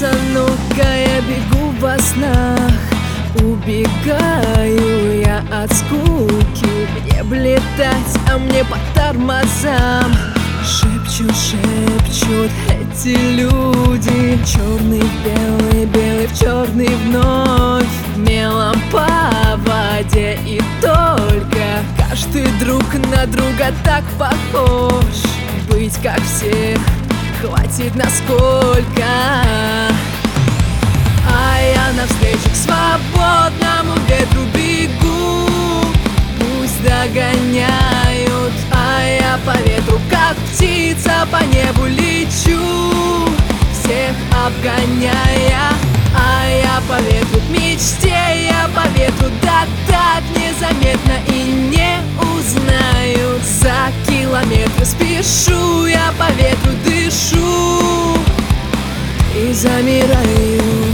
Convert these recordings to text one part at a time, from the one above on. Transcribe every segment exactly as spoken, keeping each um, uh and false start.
снится, ну-ка я бегу во снах. Убегаю я от скуки, мне б летать, а мне по тормозам. Шепчут, шепчут эти люди, черный в белый, белый в черный вновь, мелом по воде и только. Каждый друг на друга так похож, быть как всех хватит насколько. А я навстречу к свободному ветру бегу, пусть догоняют, а я по ветру как птица по небу лечу, всех обгоняя. А я по ветру к мечте, я по ветру, да так незаметно и не узнают. За километры спешу, я по ветру дышу и замираю.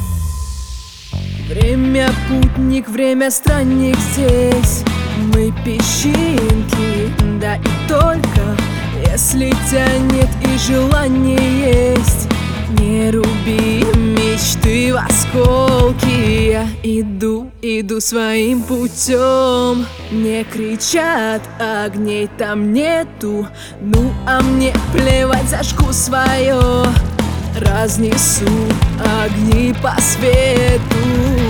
Время путник, время странник здесь. Мы песчинки, да и только. Если тянет и желание есть, не руби мечты в осколки. Я иду, иду своим путем. Мне кричат, огней там нету, ну а мне плевать, зажгу свое. Разнесу огни по свету.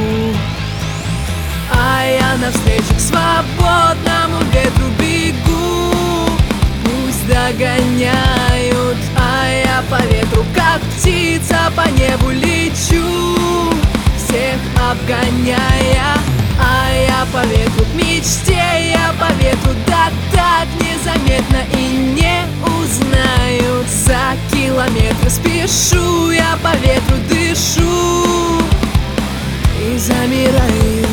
А я навстречу к свободному ветру бегу, пусть догоняют, а я по ветру как птица по небу лечу, всех обгоняя. А я по ветру к мечте, я по ветру, да так незаметно и не узнают. За километры спешу, я по ветру дышу и замираю.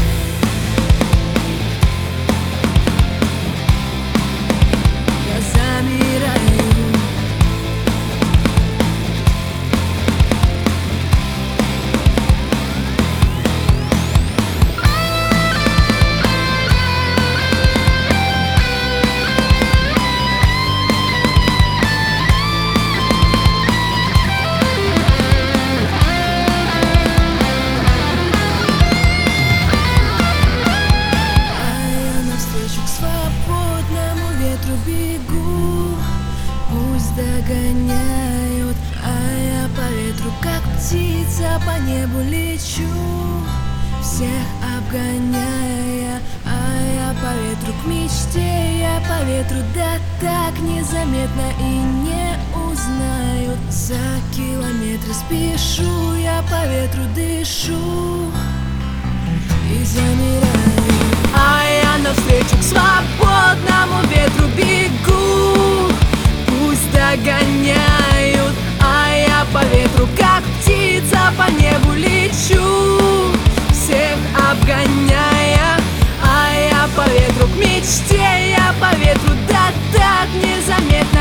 Я замираю. Бегу, пусть догоняют, а я по ветру как птица по небу лечу, всех обгоняя. А я по ветру к мечте, я по ветру, да так незаметно и не узнают. За километры спешу, я по ветру дышу и замираю. А я навстречу к свободному ветру бегу, пусть догоняют, а я по ветру как птица по небу лечу, всех обгоняя. А я по ветру к мечте, я по ветру, да так незаметно